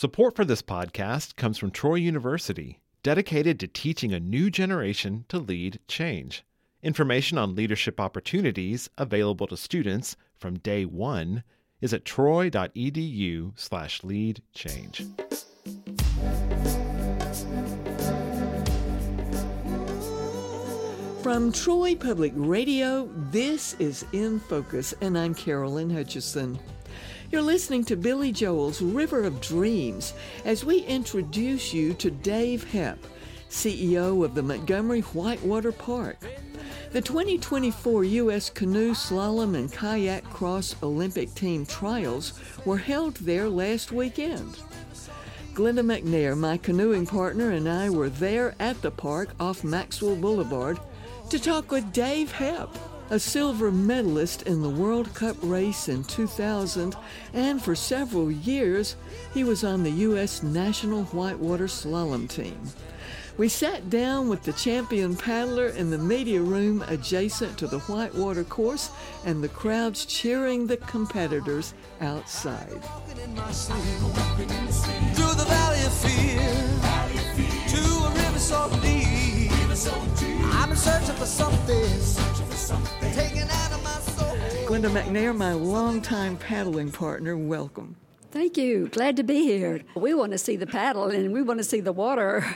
Support for this podcast comes from Troy University, dedicated to teaching a new generation to lead change. Information on leadership opportunities available to students from day one is at troy.edu/leadchange. From Troy Public Radio, this is In Focus, and I'm Carolyn Hutchison. You're listening to Billy Joel's River of Dreams as we introduce you to Dave Hepp, CEO of the Montgomery Whitewater Park. The 2024 U.S. Canoe Slalom and Kayak Cross Olympic Team Trials were held there last weekend. Glenda McNair, my canoeing partner, and I were there at the park off Maxwell Boulevard to talk with Dave Hepp, a silver medalist in the World Cup race in 2000, and for several years, he was on the U.S. National Whitewater Slalom team. We sat down with the champion paddler in the media room adjacent to the Whitewater course and the crowds cheering the competitors outside. Through the valley of fear, to a river so deep, I've been searching for something, taken out of my soul. Glenda McNair, my longtime paddling partner, welcome. Thank you. Glad to be here. We want to see the paddle and we want to see the water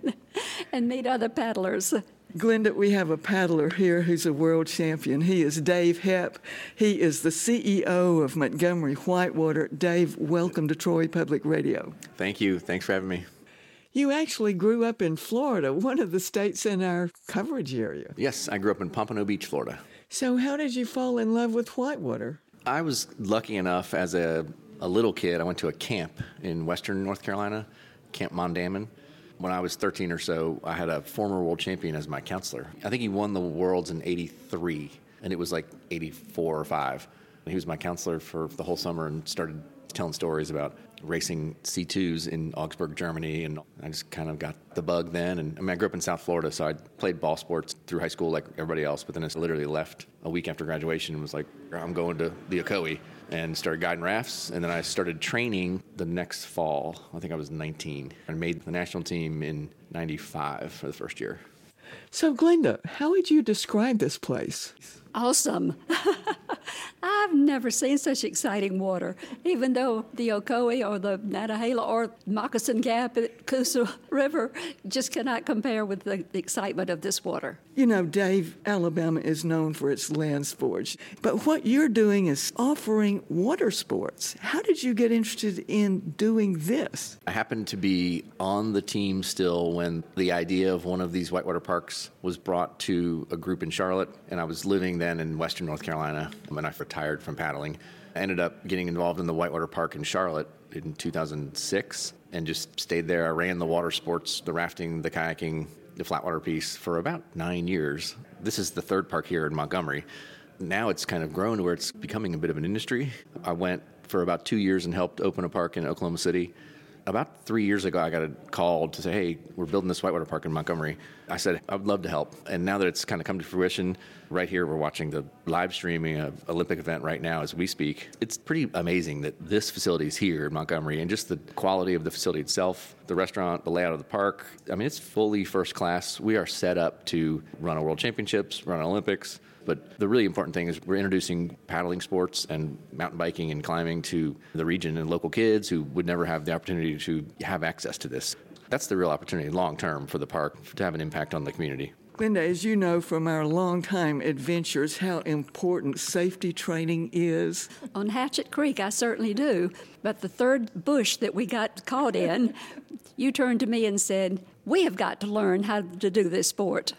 and meet other paddlers. Glenda, we have a paddler here who's a world champion. He is Dave Hepp. He is the CEO of Montgomery Whitewater. Dave, welcome to Troy Public Radio. Thank you. Thanks for having me. You actually grew up in Florida, one of the states in our coverage area. Yes, I grew up in Pompano Beach, Florida. So how did you fall in love with Whitewater? I was lucky enough as a little kid. I went to a camp in western North Carolina, Camp Mondamon. When I was 13 or so, I had a former world champion as my counselor. I think he won the Worlds in 83, and it was like 84 or 5. He was my counselor for the whole summer and started telling stories about racing C2s in Augsburg, Germany, and I just kind of got the bug then. And I grew up in South Florida, so I played ball sports through high school like everybody else, but then I literally left a week after graduation and was like, I'm going to the Ocoee, and started guiding rafts. And then I started training the next fall. I think I was 19. I made the national team in 95 for the first year. So, Glenda, how would you describe this place? Awesome. I've never seen such exciting water, even though the Ocoee or the Nantahala or Moccasin Gap at Coosa River just cannot compare with the excitement of this water. You know, Dave, Alabama is known for its land sports, but what you're doing is offering water sports. How did you get interested in doing this? I happened to be on the team still when the idea of one of these whitewater parks was brought to a group in Charlotte, and I was living then in western North Carolina when I retired from paddling. I ended up getting involved in the whitewater park in Charlotte in 2006 and just stayed there. I ran the water sports, the rafting, the kayaking, the flatwater piece for about 9 years. This is the third park here in Montgomery. Now it's kind of grown to where it's becoming a bit of an industry. I went for about 2 years and helped open a park in Oklahoma City. About 3 years ago, I got a call to say, hey, we're building this whitewater park in Montgomery. I said, I'd love to help. And now that it's kind of come to fruition, right here, we're watching the live streaming of Olympic event right now as we speak. It's pretty amazing that this facility is here in Montgomery, and just the quality of the facility itself, the restaurant, the layout of the park. I mean, it's fully first class. We are set up to run a World Championships, run Olympics. But the really important thing is we're introducing paddling sports and mountain biking and climbing to the region and local kids who would never have the opportunity to have access to this. That's the real opportunity long term for the park to have an impact on the community. Glenda, as you know from our longtime adventures, how important safety training is. On Hatchet Creek, I certainly do. But the third bush that we got caught in, you turned to me and said, we have got to learn how to do this sport.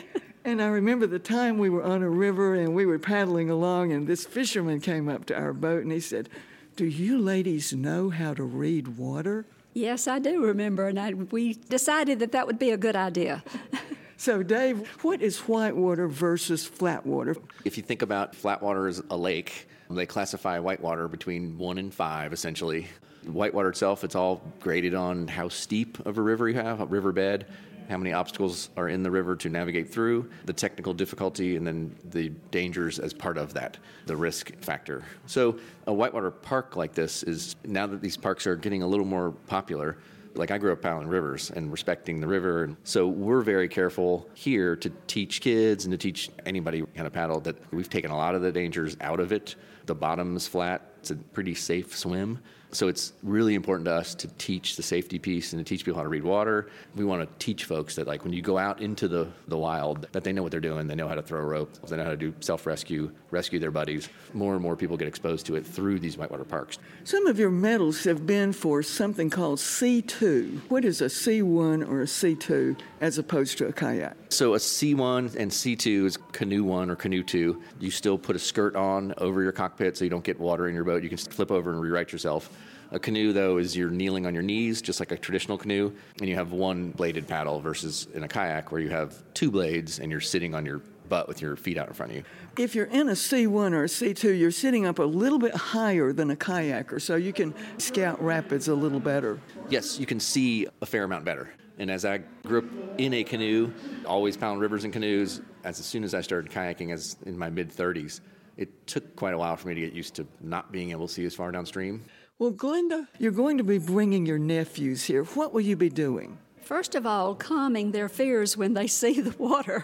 And I remember the time we were on a river and we were paddling along, and this fisherman came up to our boat and he said, do you ladies know how to read water? Yes, I do remember, and we decided that would be a good idea. So, Dave, what is whitewater versus flatwater? If you think about flatwater as a lake, they classify whitewater between 1 and 5, essentially. Whitewater itself, it's all graded on how steep of a river you have, a riverbed. how many obstacles are in the river to navigate through, the technical difficulty, and then the dangers as part of that, the risk factor. So a whitewater park like this is, now that these parks are getting a little more popular, like I grew up paddling rivers and respecting the river. And so we're very careful here to teach kids and to teach anybody how to paddle that we've taken a lot of the dangers out of it. The bottom is flat. It's a pretty safe swim. So it's really important to us to teach the safety piece and to teach people how to read water. We want to teach folks that, like, when you go out into the wild, that they know what they're doing. They know how to throw a rope. They know how to do self-rescue, rescue their buddies. More and more people get exposed to it through these whitewater parks. Some of your medals have been for something called C2. What is a C1 or a C2 as opposed to a kayak? So a C1 and C2 is canoe 1 or canoe 2. You still put a skirt on over your cockpit so you don't get water in your boat. You can flip over and rewrite yourself. A canoe, though, is you're kneeling on your knees, just like a traditional canoe, and you have one bladed paddle versus in a kayak where you have two blades and you're sitting on your butt with your feet out in front of you. If you're in a C1 or a C2, you're sitting up a little bit higher than a kayaker, so you can scout rapids a little better. Yes, you can see a fair amount better. And as I grew up in a canoe, always paddling rivers and canoes, as soon as I started kayaking as in my mid-30s, it took quite a while for me to get used to not being able to see as far downstream. Well, Glenda, you're going to be bringing your nephews here. What will you be doing? First of all, calming their fears when they see the water,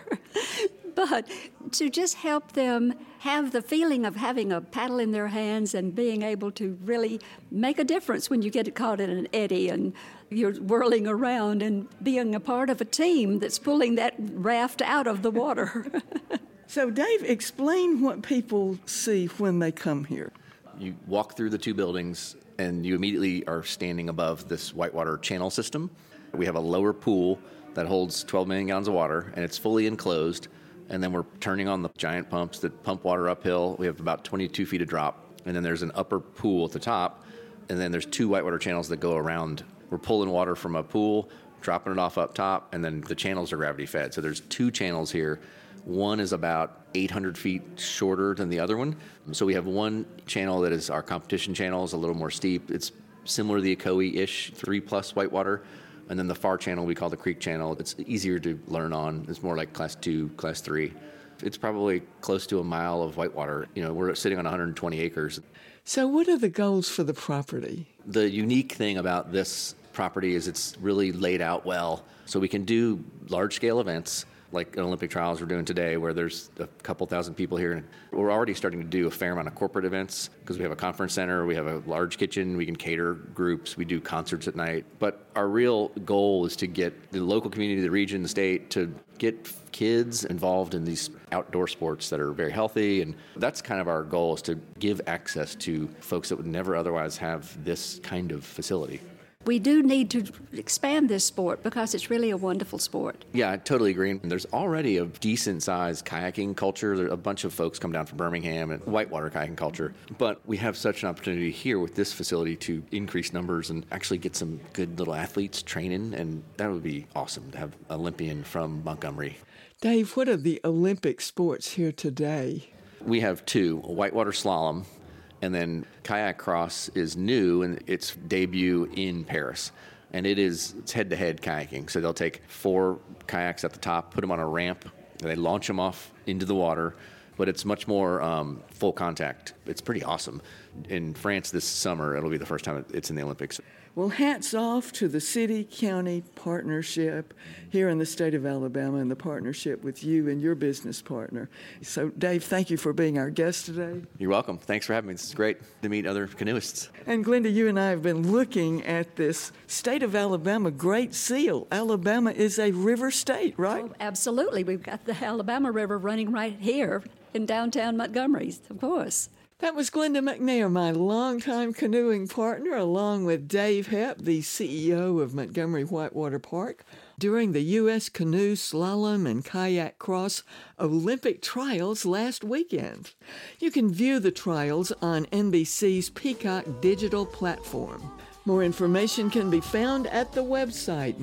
but to just help them have the feeling of having a paddle in their hands and being able to really make a difference when you get caught in an eddy and you're whirling around, and being a part of a team that's pulling that raft out of the water. So, Dave, explain what people see when they come here. You walk through the two buildings, and you immediately are standing above this whitewater channel system. We have a lower pool that holds 12 million gallons of water, and it's fully enclosed. And then we're turning on the giant pumps that pump water uphill. We have about 22 feet of drop. And then there's an upper pool at the top. And then there's two whitewater channels that go around. We're pulling water from a pool, dropping it off up top, and then the channels are gravity fed. So there's two channels here. One is about 800 feet shorter than the other one. So we have one channel that is our competition channel, is a little more steep. It's similar to the Ocoee-ish 3+ whitewater. And then the far channel we call the creek channel. It's easier to learn on. It's more like class 2, class 3. It's probably close to a mile of whitewater. You know, we're sitting on 120 acres. So what are the goals for the property? The unique thing about this property is it's really laid out well. So we can do large-scale events like Olympic trials we're doing today, where there's a couple thousand people here. We're already starting to do a fair amount of corporate events because we have a conference center, we have a large kitchen, we can cater groups, we do concerts at night. But our real goal is to get the local community, the region, the state, to get kids involved in these outdoor sports that are very healthy. And that's kind of our goal, is to give access to folks that would never otherwise have this kind of facility. We do need to expand this sport because it's really a wonderful sport. Yeah, I totally agree. And there's already a decent-sized kayaking culture. There are a bunch of folks come down from Birmingham and whitewater kayaking culture. But we have such an opportunity here with this facility to increase numbers and actually get some good little athletes training. And that would be awesome to have an Olympian from Montgomery. Dave, what are the Olympic sports here today? We have two, a whitewater slalom, and then kayak cross is new, and its debut in Paris. And it's head-to-head kayaking. So they'll take 4 kayaks at the top, put them on a ramp, and they launch them off into the water. But it's much more full contact. It's pretty awesome. In France this summer, it'll be the first time it's in the Olympics. Well, hats off to the city-county partnership here in the state of Alabama and the partnership with you and your business partner. So, Dave, thank you for being our guest today. You're welcome. Thanks for having me. This is great to meet other canoeists. And, Glenda, you and I have been looking at this state of Alabama Great Seal. Alabama is a river state, right? Oh, absolutely. We've got the Alabama River running right here in downtown Montgomery, of course. That was Glenda McNair, my longtime canoeing partner, along with Dave Hepp, the CEO of Montgomery Whitewater Park, during the U.S. Canoe, Slalom, and Kayak Cross Olympic trials last weekend. You can view the trials on NBC's Peacock digital platform. More information can be found at the website,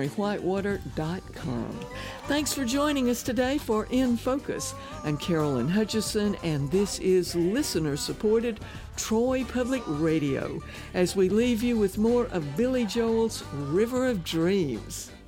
montgomerywhitewater.com. Thanks for joining us today for In Focus. I'm Carolyn Hutchison, and this is listener-supported Troy Public Radio, as we leave you with more of Billy Joel's River of Dreams.